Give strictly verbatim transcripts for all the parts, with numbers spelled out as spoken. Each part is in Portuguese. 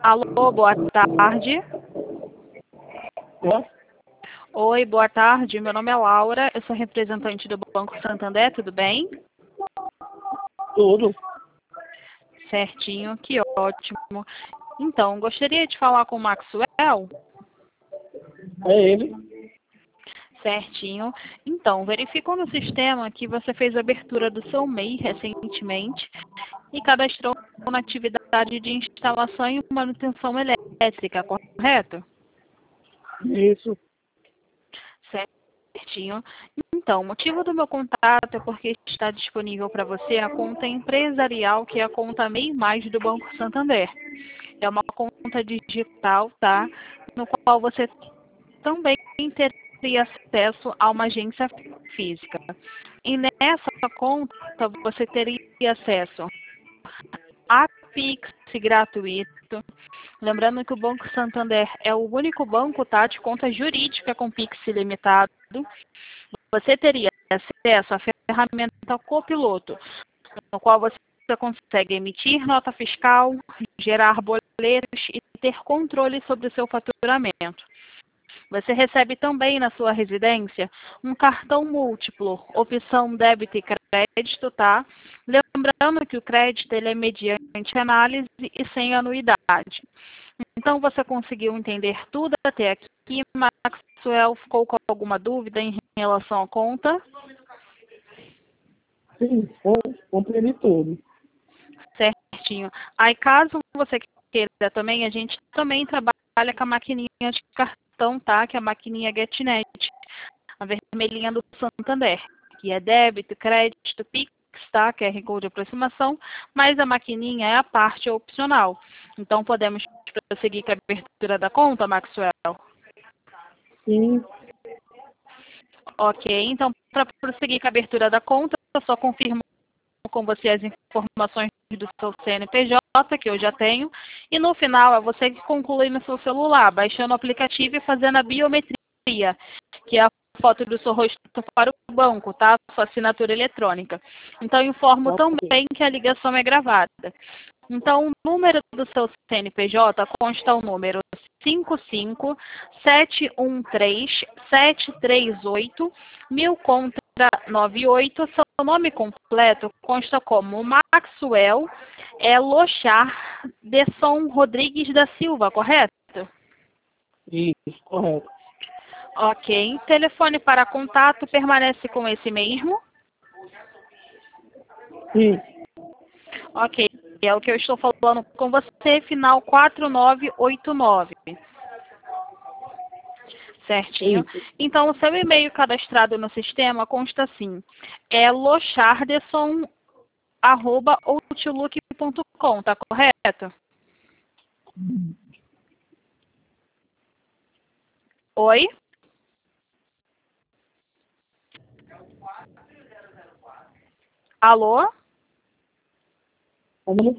Alô, boa tarde. É? Oi, boa tarde. Meu nome é Laura, eu sou representante do Banco Santander, tudo bem? Tudo. Certinho, que ótimo. Então, gostaria de falar com o Maxwell? É ele. Certinho. Então, verificou no sistema que você fez a abertura do seu M E I recentemente e cadastrou na atividade de instalação e manutenção elétrica, correto? Isso. Certinho. Então, o motivo do meu contato é porque está disponível para você a conta empresarial, que é a conta M E I Mais do Banco Santander. É uma conta digital, tá? No qual você também teria acesso a uma agência física. E nessa conta você teria acesso a Pix gratuito. Lembrando que o Banco Santander é o único banco, tá, de conta jurídica com Pix ilimitado. Você teria acesso à ferramenta Copiloto, no qual você consegue emitir nota fiscal, gerar boletos e ter controle sobre o seu faturamento. Você recebe também na sua residência um cartão múltiplo, opção débito e crédito, tá? Lembrando que o crédito ele é mediante análise e sem anuidade. Então, você conseguiu entender tudo até aqui, Maxwell? Ficou com alguma dúvida em relação à conta? Sim, com- compreendi tudo. Certinho. Aí, caso você queira também, a gente também trabalha com a maquininha de cartão, tá? Que é a maquininha GetNet, a vermelhinha do Santander, que é débito, crédito, Pix, tá? Q R Code de aproximação, mas a maquininha é a parte opcional. Então, podemos prosseguir com a abertura da conta, Maxwell? Sim. Ok, então, para prosseguir com a abertura da conta, eu só confirmo com você as informações do seu C N P J, que eu já tenho, e no final é você que conclui no seu celular, baixando o aplicativo e fazendo a biometria, que é a foto do seu rosto para o banco, tá? Sua assinatura eletrônica. Então, informo Ok. também que a ligação é gravada. Então, o número do seu C N P J consta o número cinco cinco sete um três sete três oito mil contra nove oito. Seu nome completo consta como Maxwell é Lochar de São Rodrigues da Silva, correto? Isso, correto. Ok. Telefone para contato permanece com esse mesmo? Sim. Ok. É o que eu estou falando com você, final quatro nove oito nove. Certinho. Isso. Então, o seu e-mail cadastrado no sistema consta assim, é lochardeson arroba outlook ponto com, tá correto? Oi? Alô? Como?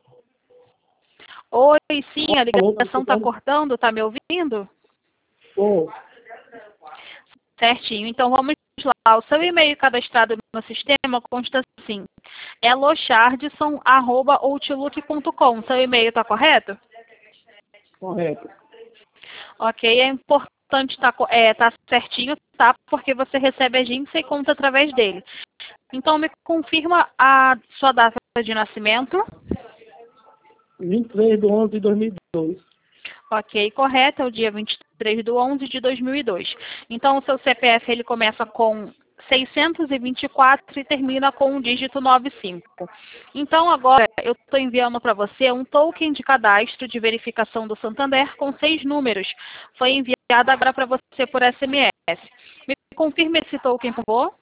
Oi, sim, a Alô, tá me ligação tá escutando? cortando, tá me ouvindo? Tô. Certinho. Então, vamos lá. O seu e-mail cadastrado no sistema consta assim, é lochardson arroba outlook ponto com. Seu e-mail tá correto? Correto. Ok, é importante estar tá, é, tá certinho, tá? Porque você recebe a agência e conta através dele. Então, me confirma a sua data de nascimento. vinte e três de onze de dois mil e dois. Ok, correto, é o dia vinte e três de onze de dois mil e dois. Então, o seu C P F ele começa com seiscentos e vinte e quatro e termina com o dígito noventa e cinco. Então, agora, eu estou enviando para você um token de cadastro de verificação do Santander com seis números. Foi enviado agora para você por S M S. Me confirme esse token, por favor.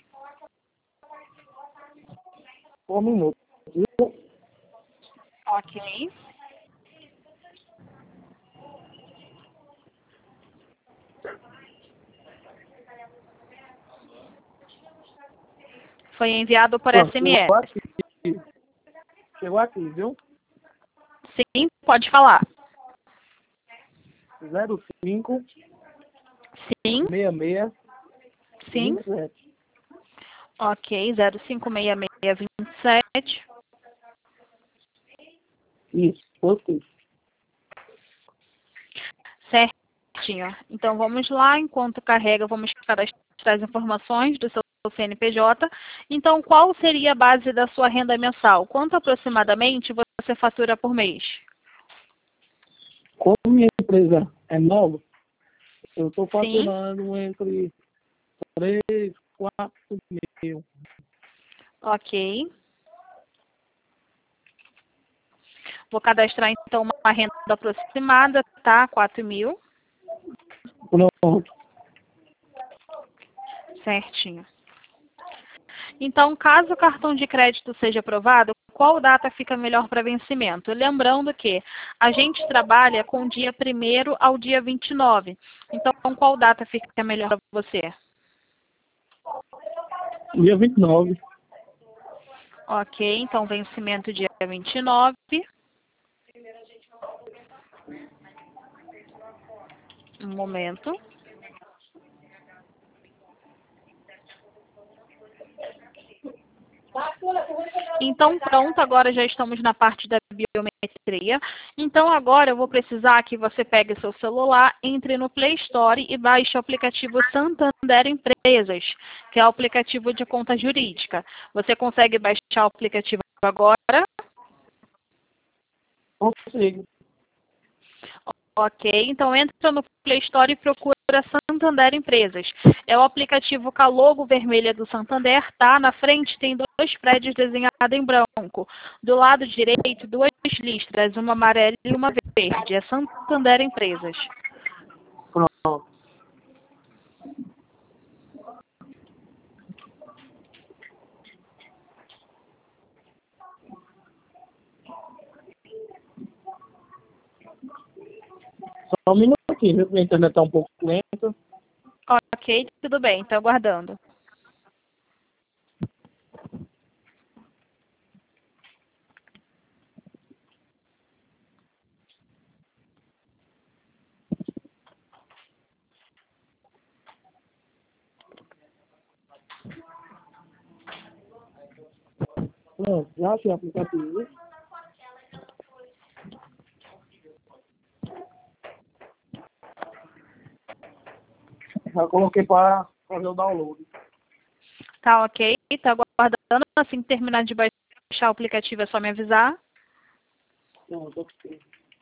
Um minuto. Ok. Foi enviado por Pronto, chegou S M S. aqui. Chegou aqui, viu? Sim, pode falar. zero cinco Sim, seis seis sim. vinte e sete. Ok, zero cinco seis seis dois sete. Isso, positivo. Certinho. Então, vamos lá. Enquanto carrega, vamos cadastrar as informações do seu C N P J. Então, qual seria a base da sua renda mensal? Quanto aproximadamente você fatura por mês? Como minha empresa é nova, eu estou Sim. faturando entre três, quatro mil. Ok. Vou cadastrar, então, uma renda aproximada, tá? quatro mil. Pronto. Certinho. Então, caso o cartão de crédito seja aprovado, qual data fica melhor para vencimento? Lembrando que a gente trabalha com o dia primeiro ao dia vinte e nove. Então, qual data fica melhor para você? Dia vinte e nove. Ok, então vencimento dia vinte e nove. Um momento. Então, pronto, agora já estamos na parte da biometria. Então, agora eu vou precisar que você pegue seu celular, entre no Play Store e baixe o aplicativo Santander Empresas, que é o aplicativo de conta jurídica. Você consegue baixar o aplicativo agora? Consigo. Ok, então entra no Play Store e procura Santander Empresas. É o aplicativo com a logo vermelha do Santander, tá? Na frente tem dois prédios desenhados em branco. Do lado direito, duas listras, uma amarela e uma verde. É Santander Empresas. Pronto. Só um minutinho, viu? Minha internet está um pouco lenta. Ok, tudo bem, estou aguardando. Pronto, já achei o aplicativo. Já coloquei para fazer o download. Tá ok, estou aguardando. Assim que terminar de baixar o aplicativo é só me avisar. Pronto, ok.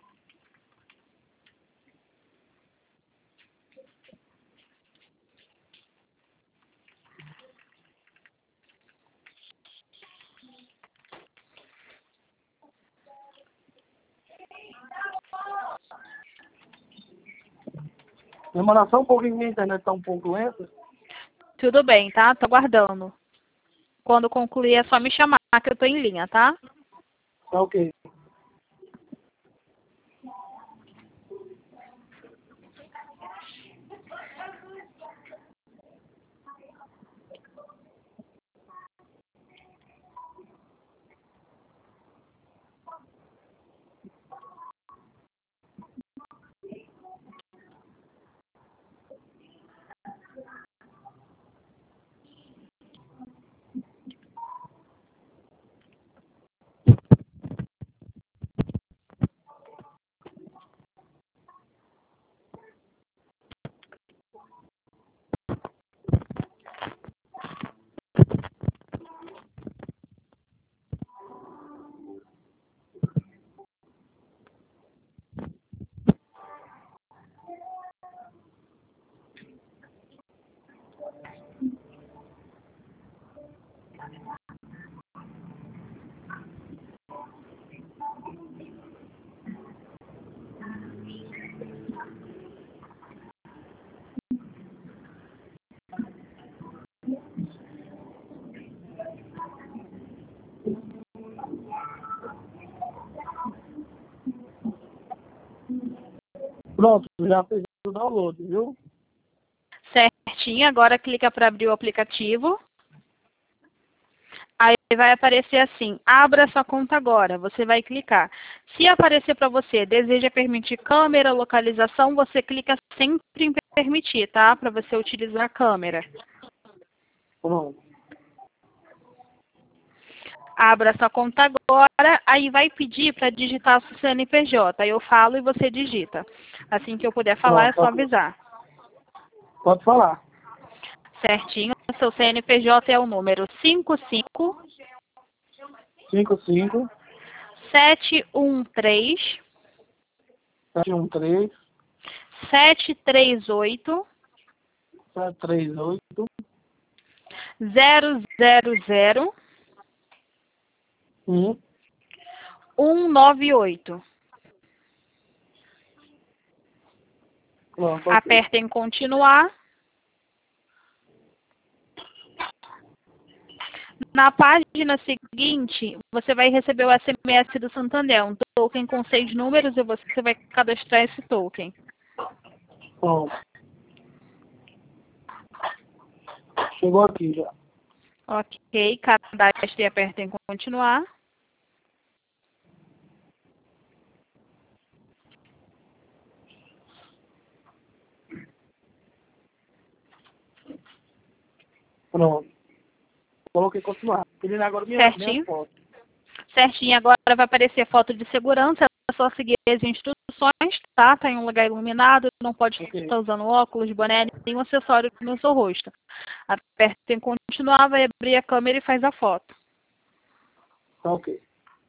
Demora só um pouquinho, minha internet está um pouco lenta. Tudo bem, tá? Estou aguardando. Quando concluir é só me chamar que eu estou em linha, tá? Tá ok. Pronto, já fiz o download, viu? Certinho, agora clica para abrir o aplicativo. Aí vai aparecer assim, abra sua conta agora. Você vai clicar. Se aparecer para você, deseja permitir câmera, localização, você clica sempre em permitir, tá? Para você utilizar a câmera. Pronto. Abra sua conta agora, aí vai pedir para digitar seu C N P J. Aí eu falo e você digita. Assim que eu puder falar, é só avisar. Pode falar. Certinho. Seu C N P J é o número cinco cinco cinco cinco sete um três sete um três sete três oito sete três oito zero zero zero um um nove oito. Pronto, ok. Aperta em continuar. Na página seguinte, você vai receber o S M S do Santander, um token com seis números, e você vai cadastrar esse token. Pronto. Chegou aqui já. Ok, cadastre e aperta em continuar. Pronto. Coloquei continuar. Pedindo agora minha, minha Certinho. foto. Certinho, agora vai aparecer a foto de segurança, é só seguir as instruções, tá? Tá em um lugar iluminado, não pode Ok. estar usando óculos, boné, nenhum acessório no seu rosto. Aperta em continuar, vai abrir a câmera e faz a foto. Tá ok.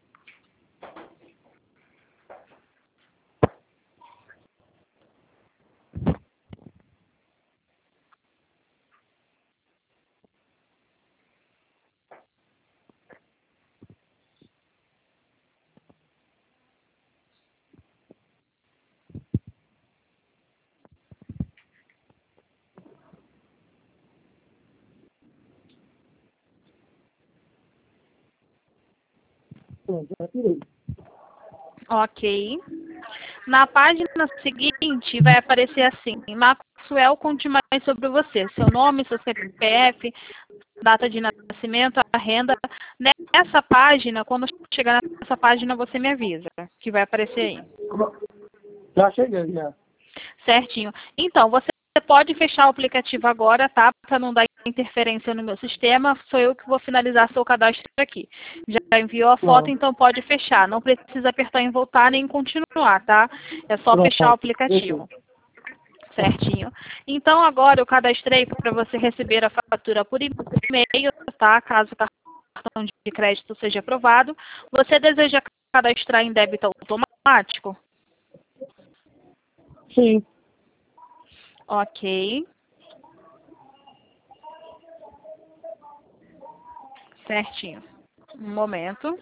Pronto, já tirei. Ok. Na página seguinte vai aparecer assim, Maxwell, conte mais sobre você, seu nome, seu C P F, data de nascimento, a renda. Nessa página, quando chegar nessa página, você me avisa, que vai aparecer aí. Já cheguei, já. Certinho. Então, você pode fechar o aplicativo agora, tá? Para não dar interferência no meu sistema. Sou eu que vou finalizar seu cadastro aqui. Já enviou a foto, Pronto. então pode fechar. Não precisa apertar em voltar nem continuar, tá? É só Pronto. fechar o aplicativo. Certinho. Então, agora eu cadastrei para você receber a fatura por e-mail, tá? Caso o cartão de crédito seja aprovado. Você deseja cadastrar em débito automático? Sim. Ok. Certinho. Um momento.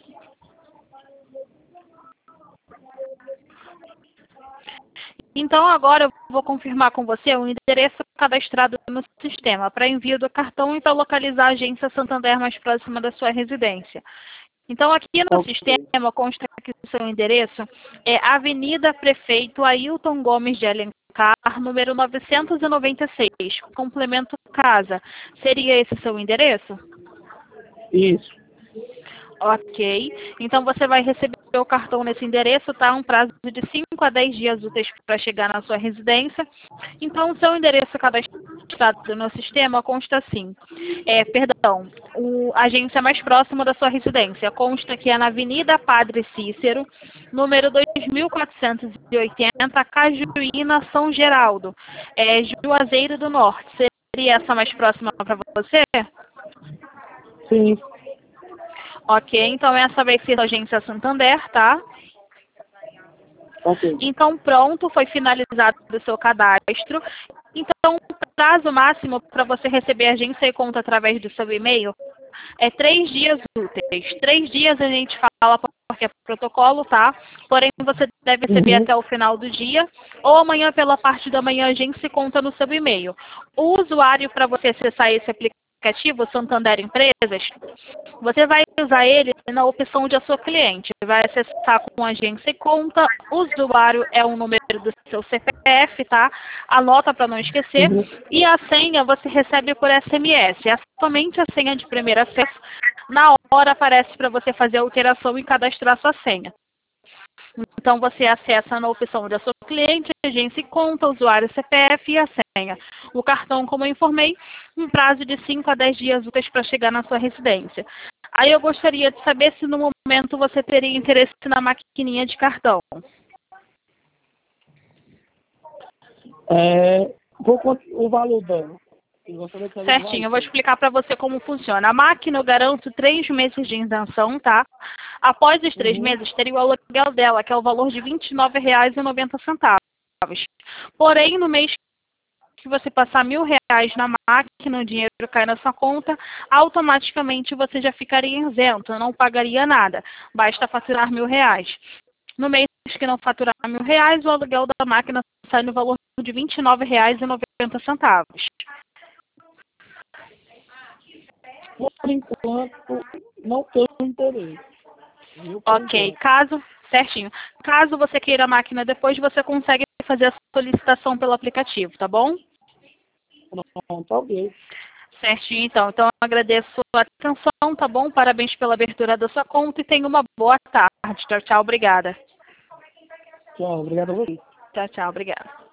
Então, agora eu vou confirmar com você o endereço cadastrado no sistema para envio do cartão e para localizar a agência Santander mais próxima da sua residência. Então, aqui no Ok. sistema consta que o seu endereço é Avenida Prefeito Ailton Gomes de Alencar, número novecentos e noventa e seis, complemento casa. Seria esse seu endereço? Isso. Ok. Então, você vai receber o cartão nesse endereço, tá? Um prazo de cinco a dez dias úteis para chegar na sua residência. Então, o seu endereço cadastrado no sistema consta assim. É, perdão, o, a agência mais próxima da sua residência consta que é na Avenida Padre Cícero, número dois mil quatrocentos e oitenta, Cajuína, São Geraldo, é, Juazeiro do Norte. Seria essa mais próxima para você? Sim. Ok, então essa vai ser a agência Santander, tá? Ok. Então, pronto, foi finalizado o seu cadastro. Então, o prazo máximo para você receber agência e conta através do seu e-mail é três dias úteis. Três dias a gente fala porque é protocolo, tá? Porém, você deve receber Uhum. até o final do dia ou amanhã pela parte da manhã a agência e conta no seu e-mail. O usuário para você acessar esse aplicativo, Santander Empresas, você vai usar ele na opção de a sua cliente. Vai acessar com agência e conta. O usuário é o número do seu C P F, tá? Anota para não esquecer. Uhum. E a senha você recebe por S M S. É somente a senha de primeiro acesso. Na hora aparece para você fazer a alteração e cadastrar sua senha. Então, você acessa na opção da sua cliente, agência e conta, usuário C P F e a senha. O cartão, como eu informei, um prazo de cinco a dez dias úteis para chegar na sua residência. Aí eu gostaria de saber se no momento você teria interesse na maquininha de cartão. É, qual quanto- o valor dela? Eu gostaria de saber o Certinho, eu vou valor. explicar para você como funciona. A máquina eu garanto três meses de isenção, tá? Após os três Uhum. meses, teria o aluguel dela, que é o valor de vinte e nove reais e noventa centavos. Porém, no mês que você passar mil reais na máquina, o dinheiro cai na sua conta, automaticamente você já ficaria isento, não pagaria nada. Basta faturar mil reais. No mês que não faturar mil reais, o aluguel da máquina sai no valor de vinte e nove reais e noventa centavos. Por enquanto, não tenho interesse. Viu? Por Ok, enquanto. caso, certinho. Caso você queira a máquina depois, você consegue fazer a solicitação pelo aplicativo, tá bom? Pronto, ok. Certinho, então. Então, eu agradeço a atenção, tá bom? Parabéns pela abertura da sua conta e tenha uma boa tarde. Tchau, tchau. Obrigada. Tchau, obrigado a você. Tchau, tchau. Obrigada.